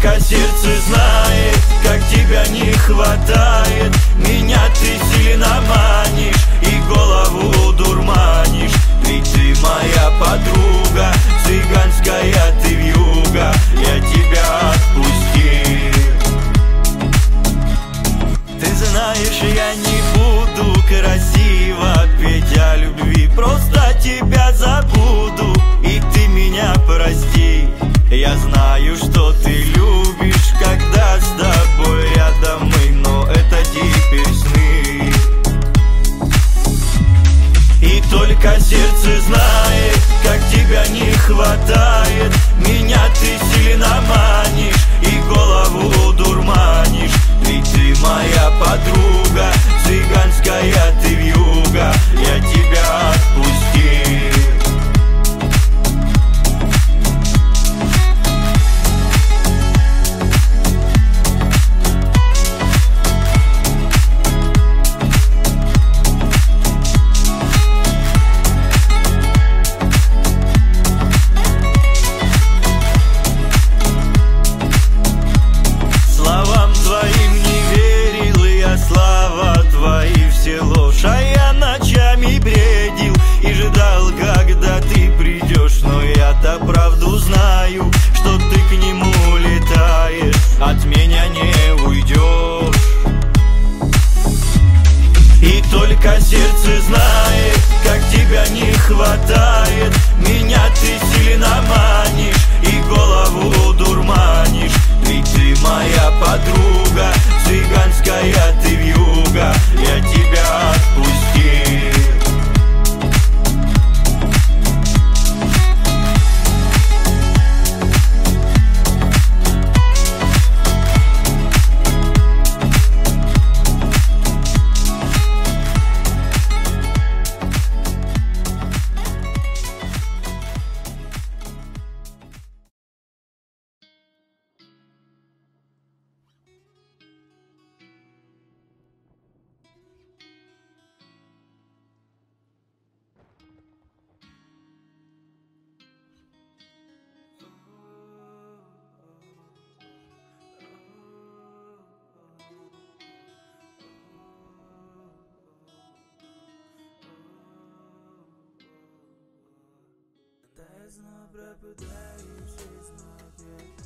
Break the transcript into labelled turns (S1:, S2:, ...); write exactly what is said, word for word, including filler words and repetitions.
S1: только сердце знает, как тебя не хватает. Меня ты сильно манишь и голову дурманишь. Ведь ты моя подруга, цыганская ты вьюга, я тебя отпустил. Ты знаешь, я не буду красиво петь о любви, просто тебя забуду, и ты меня прости. Я знаю, что ты любишь, когда с тобой рядом мы, но это теперь сны. И только сердце знает, как тебя не хватает. Меня ты сильно манишь и голову дурманишь. Ведь ты моя подруга, цыганская ты вьюга, я тебя отпустил. А я ночами бредил и ждал, когда ты придешь. Но я-то правду знаю, что ты к нему летаешь, от меня не уйдешь. И только сердце знает, как тебя не хватает. Меня ты сильно манишь и голову дурманишь. Ведь ты моя подруга, цыганская ты вьюга, я тебя отпустил.
S2: Ты снова пропадаешь из ноги.